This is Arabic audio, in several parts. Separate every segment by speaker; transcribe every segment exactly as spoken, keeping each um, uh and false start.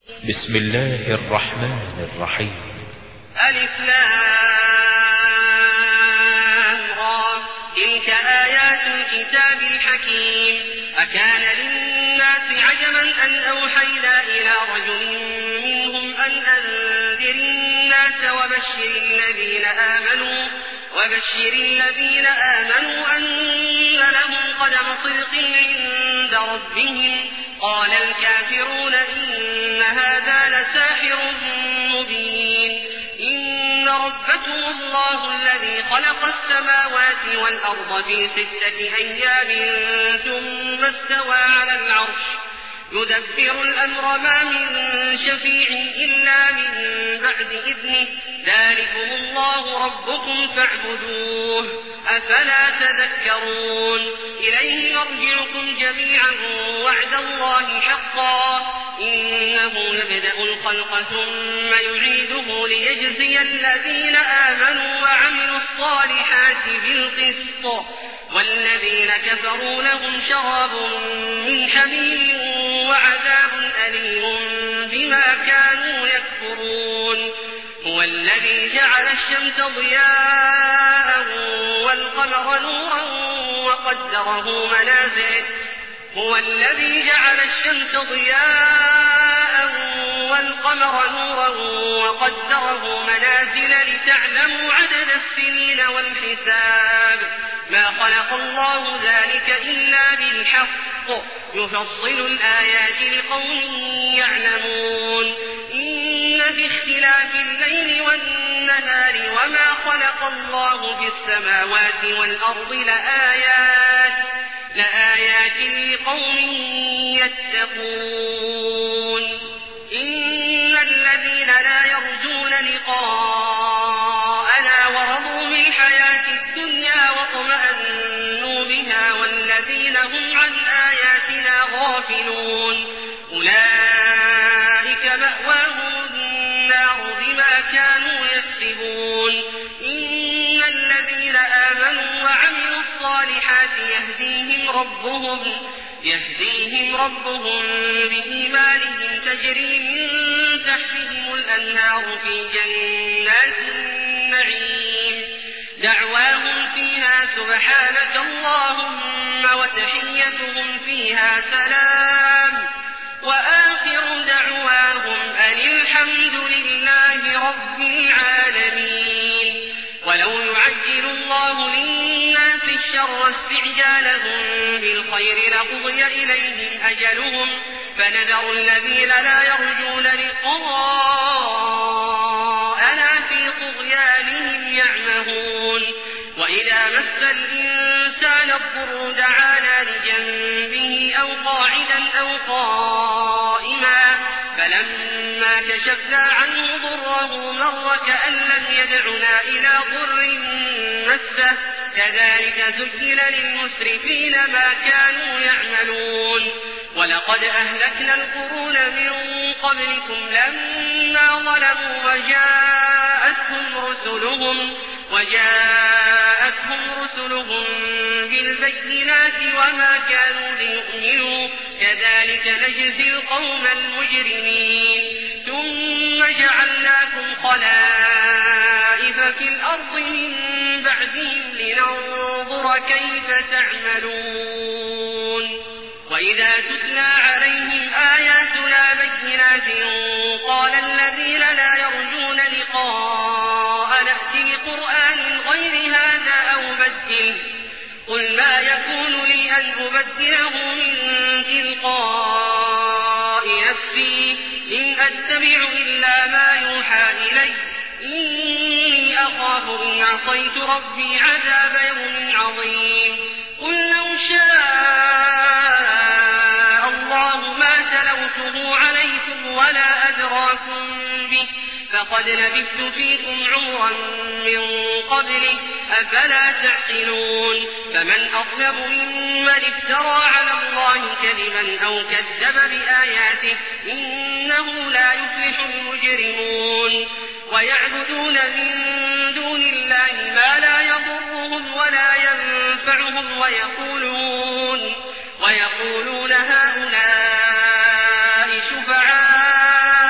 Speaker 1: بسم الله الرحمن الرحيم.
Speaker 2: ألف لام را. تلك آيات الكتاب الحكيم. أكان للناس عجبا أن أوحينا إلى رجل منهم أن أنذر الناس وبشر الذين آمنوا وبشر الذين آمنوا أن لهم قدم صدق عند ربهم. قال الكافرون إن هذا لساحر مبين. إن ربكم الله الذي خلق السماوات والأرض في ستة أيام ثم استوى على العرش يدبر الأمر ما من شفيع إلا من بعد إذنه. ذلكم الله ربكم فاعبدوه أفلا تذكرون. إليه مرجعكم جميعا وعد الله حقا إنه يبدأ الخلق ثم يعيده ليجزي الذين آمنوا وعملوا الصالحات بالقسط والذين كفروا لهم شراب من حميم وعذاب أليم بما كانوا يكفرون. هو الذي جعل الشمس ضياء والقمر نورا وقدره منازل هو الذي جعل الشمس ضياء والقمر نورا وقدره منازل لتعلموا عدد السنين والحساب. ما خلق الله ذلك إلا بالحق يفصل الآيات لقوم يعلمون. إن في اختلاف الليل والنهار وما خلق الله في السماوات والأرض لآيات لآيات لقوم يتقون. إن الذين لا يرجون لقاءنا ورضوا بالحياة الدنيا واطمأنوا بها والذين هم عن آياتنا غافلون أولئك مأواهم النار بما كانوا يكسبون. إن الذين آمنوا وعملوا الصالحات يهديهم ربهم يهديهم ربهم بإيمانهم تجري من تحتهم الأنهار في جنات النعيم. دعواهم فيها سبحانك اللهم وتحيتهم فيها سلام وآخر دعواهم أن الحمد لله رب العالمين. ولو يعجل الله للناس الشر استعجالهم بالخير لقضي إليهم أجلهم فنذر الذين لا يرجون لقاءنا في طغيانهم يعمهون. وإذا مس الإنسان الضر دعانا لجنبه أو قاعدا أو قائما فلما كشفنا عنه ضره مر كأن لم يدعنا إلى ضر مسه. كذلك زين للمسرفين ما كانوا يعملون. ولقد أهلكنا القرون من قبلكم لما ظلموا وجاءتهم رسلهم وجاءتهم رسلهم بالبينات وما كانوا ليؤمنوا. كذلك نجزي القوم المجرمين. ثم جعلناكم خلائف في الأرض من بعدهم لننظر كيف تعملون. وإذا تتلى عليهم آياتنا بينات قال الذين لا يرجون لقاء نأت بقرآن غير هذا أو بدله قل ما يكون لي أن أبدله من تلقاء نفسي إن أتبع إلا ما يوحى إلي إني أخاف إن عصيت ربي عذاب يوم عظيم. قل لو شاء الله ما تلوته عليكم ولا أدراكم به فقد لبثت فيكم عمرا من قبله أفلا تعقلون. فمن أظلم ممن افترى على الله كذبا أو كذب بآياته إنه لا يفلح المجرمون. ويعبدون من دون الله ما لا يضرهم ولا ينفعهم ويقولون ويقولون هؤلاء شفعاء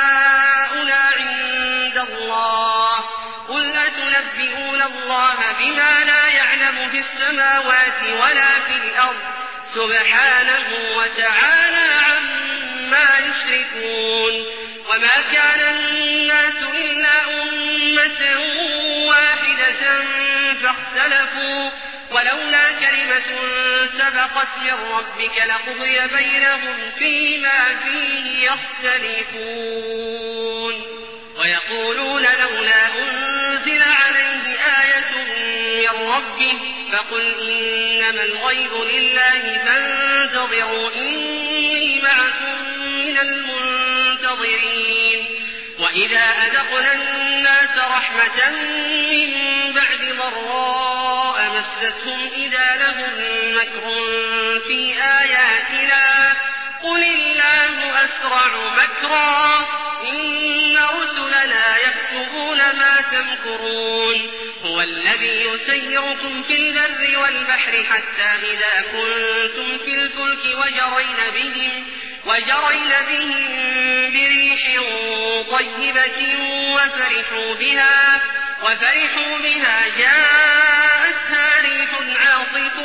Speaker 2: الله قل أتنبئون الله بما لا يعلم في السماوات ولا في الأرض سبحانه وتعالى عما يشركون وما كان الناس إلا أمة واحدة فاختلفوا ولولا كلمة سبقت من ربك لقضي بينهم فيما فيه يختلفون ويقولون لولا أنزل عليه آية من ربه فقل إنما الغيب لله فانتظروا إني معكم من المنتظرين وإذا أذقنا الناس رحمة من بعد ضراء مستهم إذا لهم مكر في آياتنا قل الله أسرع مكرا إن رسلنا يكتبون ما تمكرون هو الذي يسيركم في البر والبحر حتى إذا كنتم في الفلك وجرين بهم وجرين بهم بريح طيبة وفرحوا بها وفرحوا بها جاءتها ريح عاصف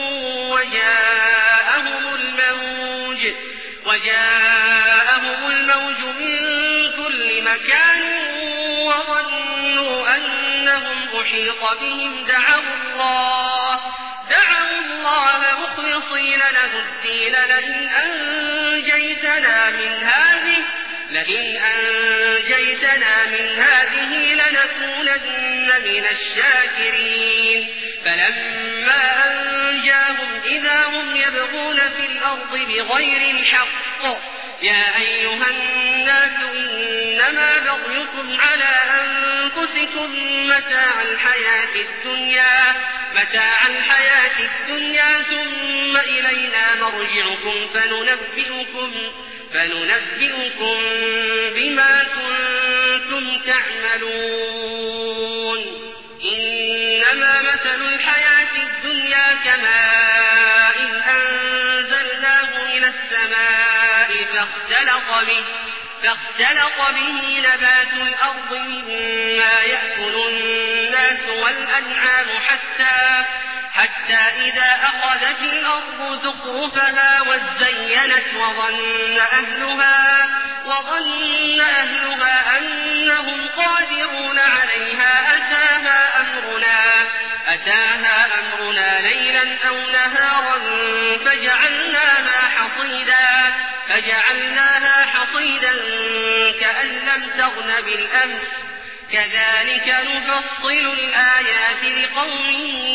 Speaker 2: وجاءهم الموج وجاءهم الموج من كل مكان وظنوا أنهم أحيط بهم دعوا الله دعوا الله مخلصين له الدين لئن أنجيتنا من هذه لئن أنجيتنا من هذه لنكونن من الشاكرين فلما أنجاهم إذا هم يبغون في الأرض بغير الحق يا أيها الناس إنما بغيكم على أنفسكم متاع الحياة الدنيا متاع الحياة الدنيا ثم إلينا مرجعكم فننبئكم فننبئكم بما كنتم تعملون إنما مثل الحياة الدنيا كماء أنزلناه من السماء فاختلط به فاختلط به نبات الأرض مما يأكل الناس والأنعام حتى حتى إذا أخذت الأرض زخرفها وزينت وظن أهلها وظن أهلها أنهم قادرون عليها أتاها أمرنا أتاها أمرنا ليلا أو نهارا فجعلناها حصيدا فجعلناها حصيدا كأن لم تغن بالأمس كذلك نفصل الآيات لقوم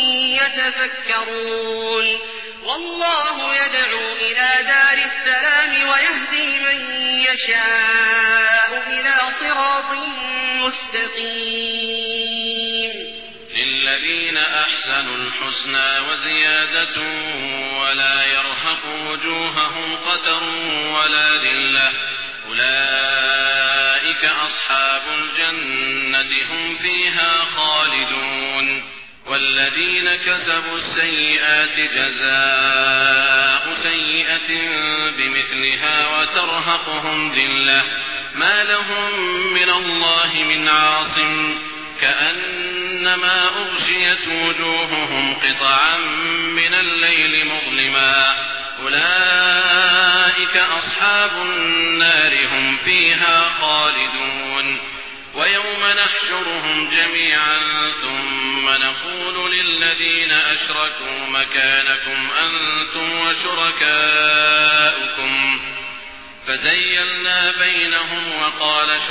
Speaker 2: يتفكرون والله يدعو إلى دار السلام ويهدي من يشاء إلى صراط مستقيم
Speaker 3: للذين أحسنوا الحسنى وزيادة ولا يرهق وجوههم قتر ولا ذلة أولئك أصحاب الجنة هم فيها خالدون والذين كسبوا السيئات جزاء سيئة بمثلها وترهقهم ذلة ما لهم من الله من عاصم كأنما أغشيت وجوههم قطعا من الليل مظلما أولئك أصحاب النار هم فيها خالدون ويوم نحشرهم جميعا ثم نقول للذين أشركوا مكانكم أنتم وشركاؤكم فزيلنا بينهم وقال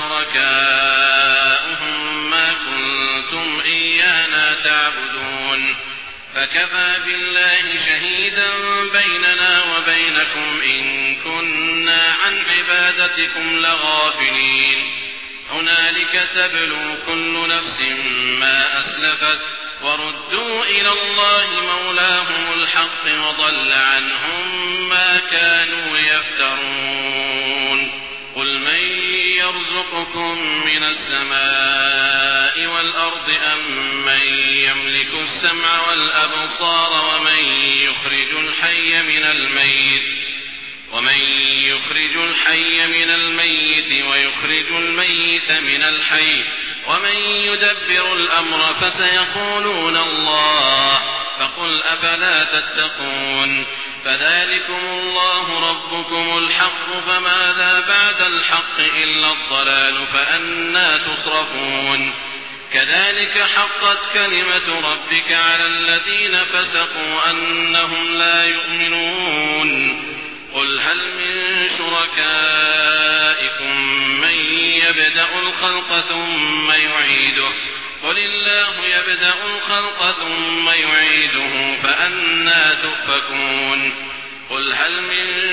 Speaker 3: شركاؤهم ما كنتم إيانا تعبدون فكفى بالله شهيدا بيننا وبينكم إن كنا عن عبادتكم لغافلين هنالك تبلو كل نفس ما أسلفت وردوا إلى الله مولاهم الحق وضل عنهم ما كانوا يفترون قل من يرزقكم من السماء والأرض أم من يملك السمع والأبصار ومن يخرج الحي من الميت ومن يخرج الحي من الميت ويخرج الميت من الحي ومن يدبر الأمر فسيقولون الله فقل أفلا تتقون فذلكم الله ربكم الحق فماذا بعد الحق إلا الضلال فأنى تصرفون كذلك حقت كلمة ربك على الذين فسقوا أنهم لا يؤمنون قل هل من شركائكم من يبدأ الخلق ثم يعيده قل الله يبدأ الخلق ثم يعيده فأنى تؤفكون قل هل من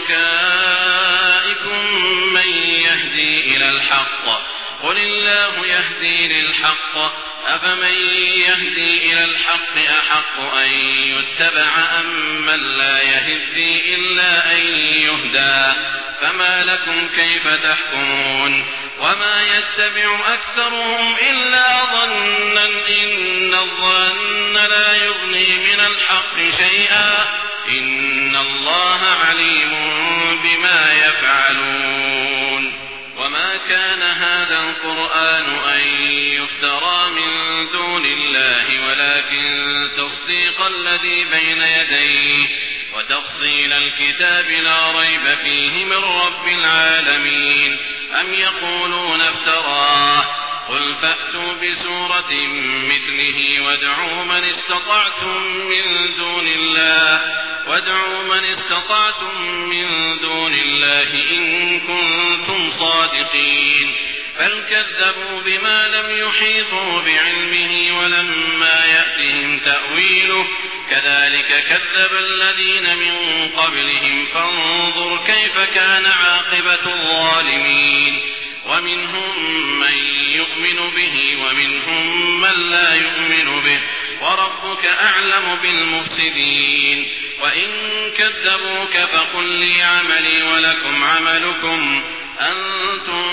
Speaker 3: شركائكم من يهدي إلى الحق قل الله يهدي للحق أفمن يهدي إلى الحق أحق أن يتبع أم من لا يهدي إلا أن يهدى فما لكم كيف تحكمون وما يتبع أكثرهم إلا ظنا إن الظن لا يغني من الحق شيئا إن الله عليم بما يفعلون وما كان هذا القرآن أن يفترى من دون الله ولكن تصديق الذي بين يديه وتفصيل الكتاب لا ريب فيه من رب العالمين أم يقولون افتراه قل فأتوا بسورة مثله وادعوا من استطعتم من دون الله وادعوا من استطعتم من دون الله إن كنتم صادقين بل كذبوا بما لم يحيطوا بعلمه ولما يأتهم تأويله كذلك كذب الذين من قبلهم فانظر كيف كان عاقبة الظالمين ومنهم من يؤمن به ومنهم من لا يؤمن به وربك أعلم بالمفسدين وإن كذبوك فقل لي عملي ولكم عملكم أنتم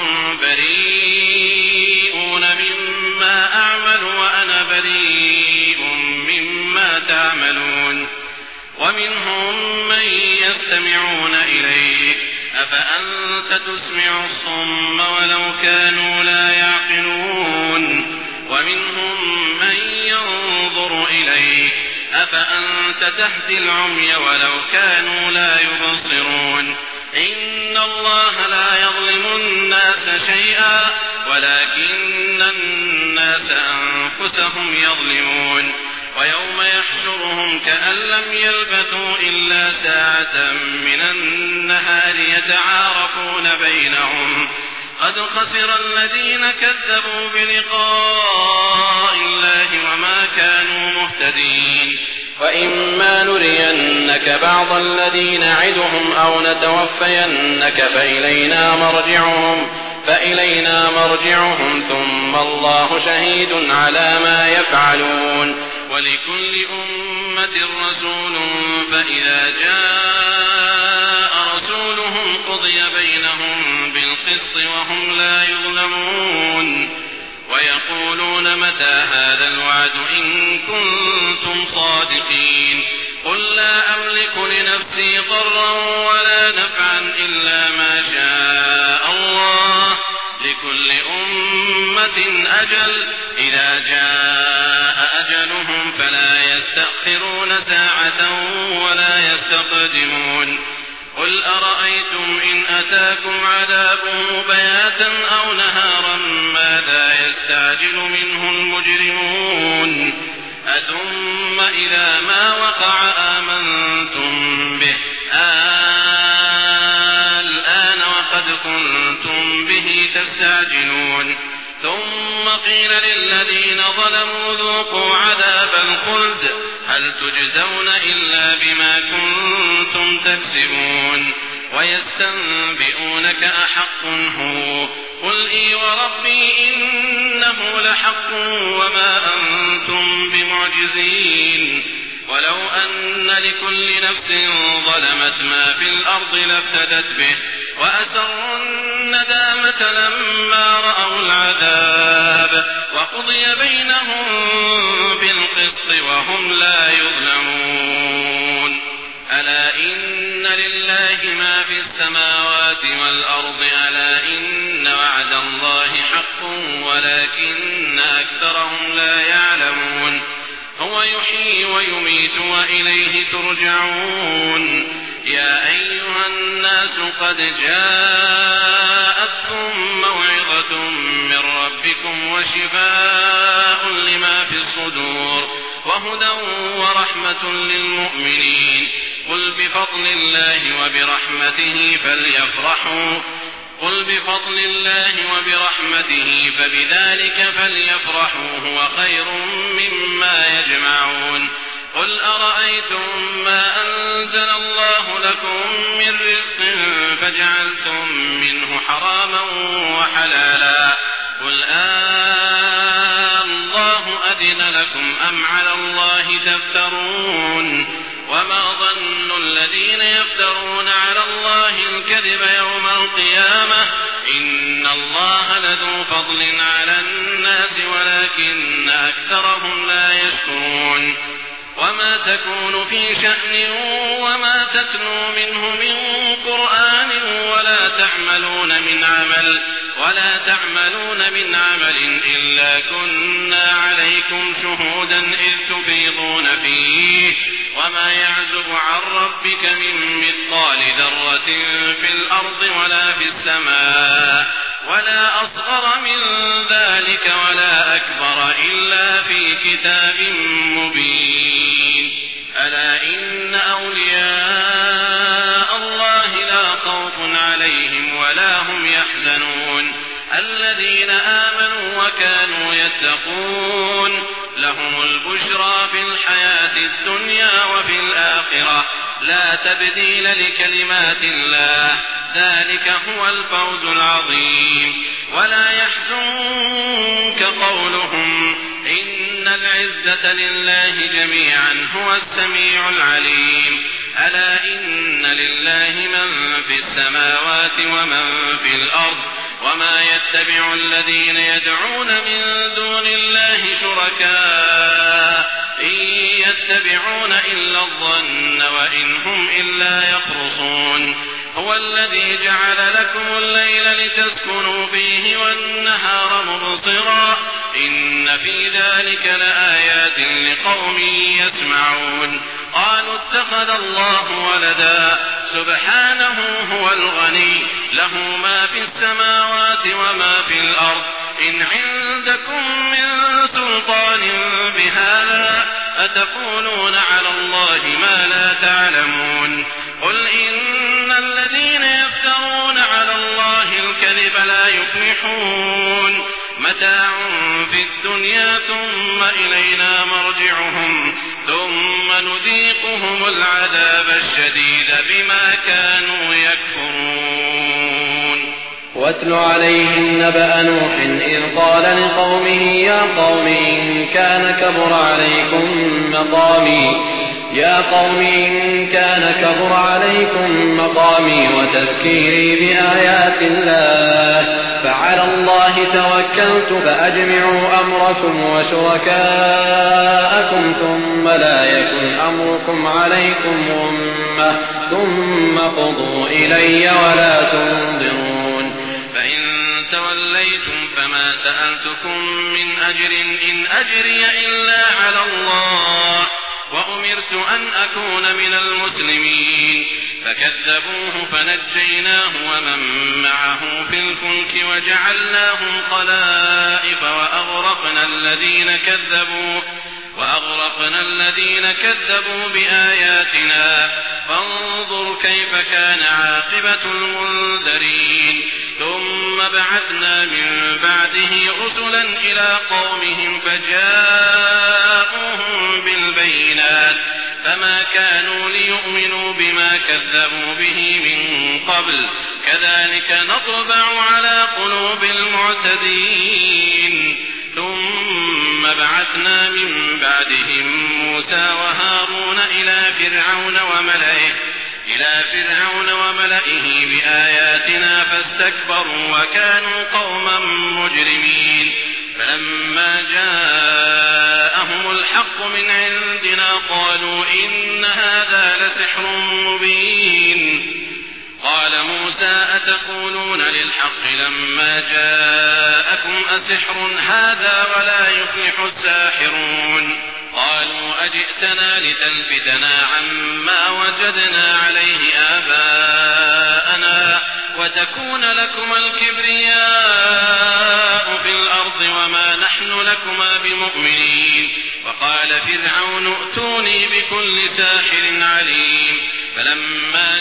Speaker 3: بريئون مما أعمل وأنا بريء مما تعملون ومنهم من يستمعون إليك أفأنت تسمع الصم ولو كانوا لا يعقلون ومنهم من ينظر إليك أفأنت تهدي العمي ولو كانوا لا يبصرون إن الله لا يظلم الناس شيئا ولكن الناس أنفسهم يظلمون ويوم يحشرهم كأن لم يلبثوا إلا ساعة من النهار يتعارفون بينهم قد خسر الذين كذبوا بلقاء الله وما كانوا مهتدين وإما نرينك بعض الذي نعدهم أو نتوفينك فإلينا مرجعهم فإلينا مرجعهم ثم الله شهيد على ما يفعلون ولكل أمة رسول فإذا جاء رسولهم قضي بينهم بالقسط وهم لا يظلمون ويقولون متى هذا الوعد إن كنتم صادقين قل لا أملك لنفسي ضرا ولا نفعا إلا ما شاء الله لكل أمة أجل إذا جاء أجلهم فلا يستأخرون ساعة ولا يستقدمون قل أرأيتم إن أتاكم عذابه بياتا أو نهارا ماذا يستعجل منه المجرمون أثم إذا ما وقع آمنتم به الآن وقد كنتم به تستعجلون ثم قيل للذين ظلموا ذوقوا عذاب الخلد هل تجزون إلا بما كنتم تكسبون ويستنبئونك أحق هو قل إي وربي إنه لحق وما أنتم بمعجزين ولو أن لكل نفس ظلمت ما في الأرض لافتدت به وأسروا الندامة لما رأوا العذاب وقضي بينهم بالقسط وهم لا يظلمون ألا إن لله ما في السماوات والأرض ألا إن وعد الله الله حق ولكن أكثرهم لا يعلمون هو يحيي ويميت وإليه ترجعون يا أيها الناس قد جاءتكم موعظة من ربكم وشفاء لما في الصدور وهدى ورحمة للمؤمنين قل بفضل الله وبرحمته فليفرحوا قل بفضل الله وبرحمته فبذلك فليفرحوا هو خير مما يجمعون قل أرأيتم ما أنزل الله لكم من رزق فجعلتم منه حراما وحلالا قل آه الله أذن لكم أم على الله تفترون وما ظن الذين يفترون على الله الكذب يوم القيامة إن الله لذو فضل على الناس ولكن أكثرهم لا يشكرون وما تكون في شأن وما تتلو منه من قرآن ولا تعملون من عمل ولا تعملون من عمل إلا كنا عليكم شهودا إذ تفيضون فيه وما يعزب عن ربك من مثقال ذرة في الأرض ولا في السماء ولا أصغر من ذلك ولا أكبر إلا في كتاب مبين ألا إن أولياء الله لا خوف عليهم ولا هم يحزنون الذين آمنوا وكانوا يتقون لهم البشرى في الحياة الدنيا وفي الآخرة لا تبديل لكلمات الله ذلك هو الفوز العظيم ولا يحزنك قولهم إن العزة لله جميعا هو السميع العليم ألا إن لله من في السماوات ومن في الأرض وما يتبع الذين يدعون من دون الله شركاء إن يتبعون إلا الظن وإن هم إلا يخرصون هو الذي جعل لكم الليل لتسكنوا فيه والنهار مبصرا إن في ذلك لآيات لقوم يسمعون قالوا اتخذ الله ولدا سبحانه هو الغني له ما في السماوات وما في الأرض إن عندكم من سلطان بهذا أتقولون على الله ما لا تعلمون قل إن الذين يفترون على الله الكذب لا يفلحون متاع في الدنيا ثم إلينا مرجعهم ثم نذيقهم العذاب الشديد بما كانوا يكفرون
Speaker 4: واتل عليهم نبأ نوح إذ قال لقومه يا قوم إن كان كبر عليكم مقامي يا قوم إن كان كبر عليكم مقامي وتذكيري بآيات الله فعلى الله توكلت فأجمعوا أمركم وشركاءكم ثم لا يكن أمركم عليكم غمة ثم قضوا إلي ولا تنظرون
Speaker 3: فإن توليتم فما سألتكم من أجر إن أجري إلا على الله وأمرت أن أكون من المسلمين فكذبوه فنجيناه ومن معه في الفلك وجعلناهم خلائف وأغرقنا الذين كذبوا وأغرقنا الذين كذبوا بآياتنا فانظر كيف كان عاقبة المنذرين ثم بعثنا من بعده رسلا إلى قومهم فجاءوهم بالبينات فما كانوا ليؤمنوا بما كذبوا به من قبل كذلك نطبع على قلوب المعتدين ثم بعثنا من بعدهم موسى وهارون إلى فرعون وملئه إلى فرعون وملئه بآياتنا فاستكبروا وكانوا قوما مجرمين فلما جاءهم الحق من عندنا قالوا إن هذا لسحر مبين قال موسى أتقولون للحق لما جاءكم أسحر هذا ولا يفلح الساحرون قالوا أجئتنا لتلفتنا عما وجدنا عليه آباءنا وتكون لكما الكبرياء في الأرض وما نحن لكما بمؤمنين وقال فرعون ائتوني بكل ساحر عليم فلما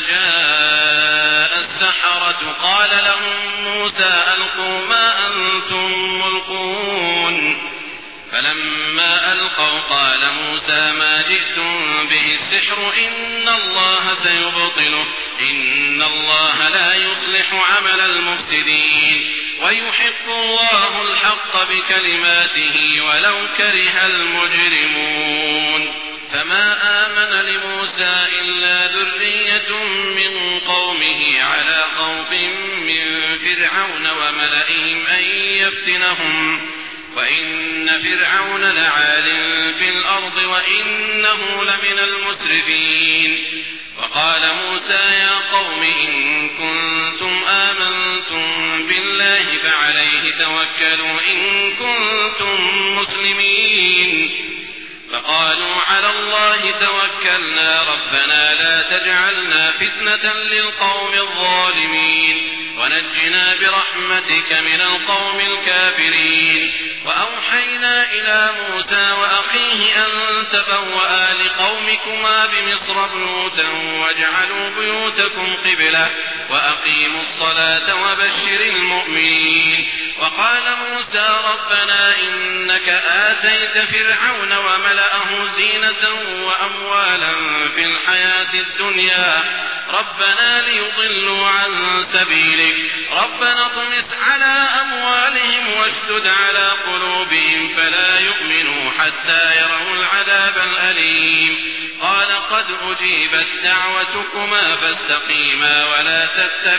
Speaker 3: جاء السحرة قال لهم موسى ألقوا ما أنتم ملقون فلما ألقوا قال موسى ما جئتم به السحر إن الله سيبطله إن الله لا يصلح عمل المفسدين ويحق الله الحق بكلماته ولو كره المجرمون فما آمن لموسى إلا ذرية من قومه على خوف من فرعون وملئهم أن يفتنهم وإن فرعون لعال في الأرض وإنه لمن المسرفين وقال موسى يا قوم إن كنتم آمنتم بالله فعليه توكلوا إن كنتم مسلمين فقالوا على الله توكلنا ربنا لا تجعلنا فتنة للقوم الظالمين ونجنا برحمتك من القوم الكافرين وأوحينا إلى موسى وأخيه أن تبوأ لقومكما بمصر بيوتا واجعلوا بيوتكم قبلة وأقيموا الصلاة وبشر المؤمنين وقال موسى ربنا إنك آتيت فرعون وملأه زينة وأموالا في الحياة الدنيا ربنا ليضلوا عن سبيلك ربنا اطمس على أموالهم واشدد على قلوبهم فلا يؤمنوا حتى يروا العذاب الأليم قال قد أجيبت دعوتكما فاستقيما ولا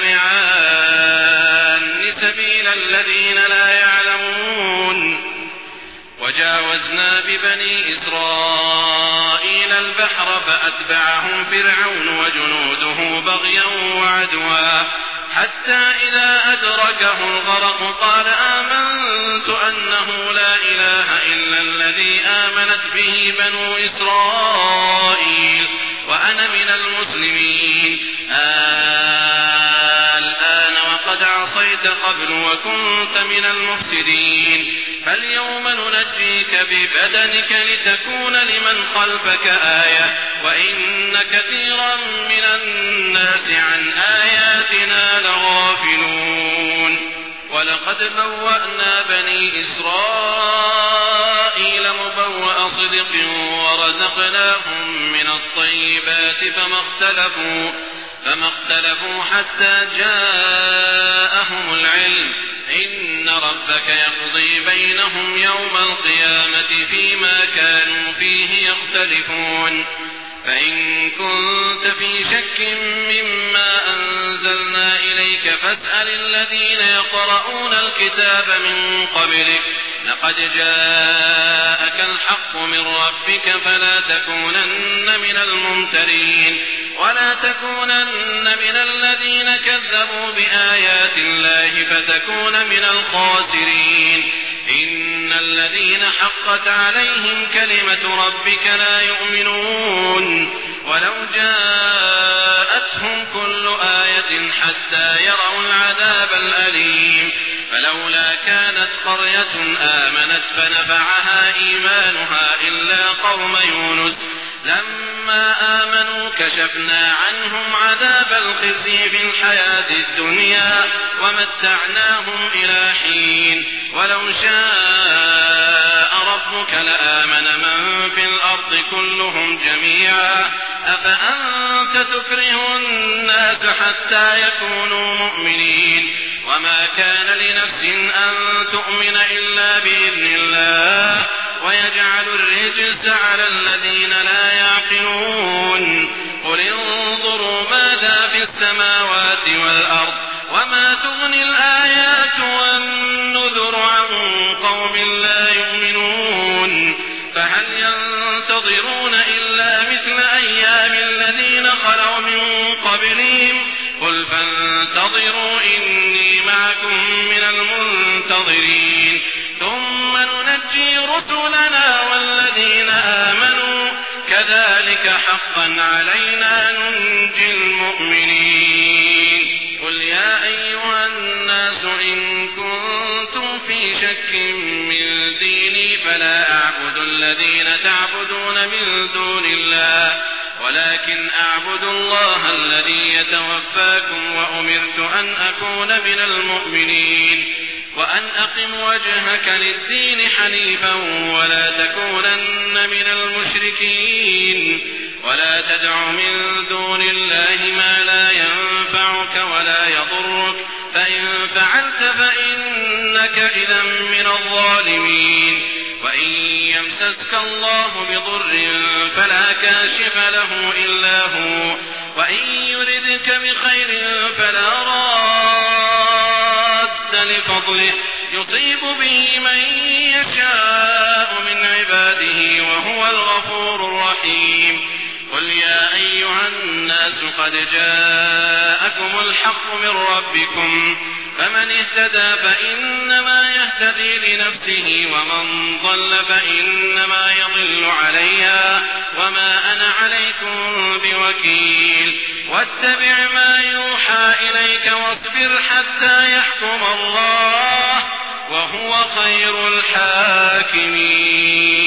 Speaker 3: تتبعان سبيل الذين لا يعلمون وجاوزنا ببني إسرائيل البحر فأتبعهم فرعون وجنوده بغيا وعدوا حتى إذا أدركه الغرق قال آمنت أنه لا إله إلا الذي آمنت به بنو إسرائيل وأنا من المسلمين الآن وقد عصيت قبل وكنت من المفسدين فاليوم ننجيك ببدنك لتكون لمن خلفك آية وإن كثيرا من الناس عن آياتنا لغافلون ولقد بوأنا بني إسرائيل مبوأ صدق ورزقناهم من الطيبات فما اختلفوا فما اختلفوا حتى جاءهم العلم إن ربك يقضي بينهم يوم القيامة فيما كانوا فيه يختلفون فإن كنت في شك مما أنزلنا إليك فاسأل الذين يقرؤون الكتاب من قبلك لقد جاءك الحق من ربك فلا تكونن من الممترين ولا تكونن من الذين كذبوا بآيات الله فتكون من الخاسرين إن الذين حقت عليهم كلمة ربك لا يؤمنون ولو جاءتهم كل آية حتى يروا العذاب الأليم فلولا كانت قرية آمنت فنفعها إيمانها إلا قوم يونس لما آمنوا كشفنا عنهم عذاب الخزي في الحياة الدنيا ومتعناهم إلى حين ولو شاء ربك لآمن من في الأرض كلهم جميعا أفأنت تكره الناس حتى يكونوا مؤمنين وما كان لنفس أن تؤمن إلا بإذن الله ويجعل الرجس على الذين لا يعقلون قل انظروا ماذا في السماوات والأرض وما تغني الآيات والنذر عن قوم لا يؤمنون فهل ينتظرون إلا مثل أيام الذين خلوا من قبلهم قل فانتظروا إني معكم من المنتظرين ثم ننجي رسلنا والذين آمنوا كذلك حقا علينا ننجي المؤمنين قل يا أيها الناس إن كنتم في شك من ديني فلا أعبد الذين تعبدون من دون الله ولكن أعبد الله الذي يتوفاكم وأمرت أن أكون من المؤمنين وأن أقم وجهك للدين حنيفا ولا تكونن من المشركين ولا تدع من دون الله ما لا ينفعك ولا يضرك فإن فعلت فإنك إذا من الظالمين وإن يمسسك الله بضر فلا كاشف له إلا هو وإن يردك بخير فلا راد لفضله يصيب به من يشاء من عباده وهو الغفور الرحيم قل يا أيها الناس قد جاءكم الحق من ربكم فمن اهتدى فإنما يهتدي لنفسه ومن ضل فإنما يضل عليها وما أنا عليكم بوكيل واتبع ما يوحى إليك واصبر حتى يحكم الله وهو خير الحاكمين.